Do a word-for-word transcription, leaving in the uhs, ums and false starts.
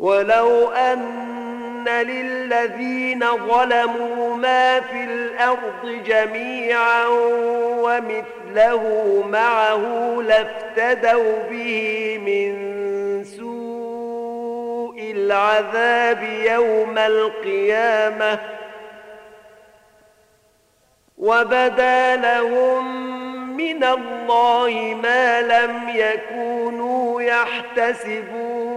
ولو أن للذين ظلموا ما في الأرض جميعا ومثله معه لافتدوا به من سوء العذاب يوم القيامة وبدا لهم من الله ما لم يكونوا يحتسبون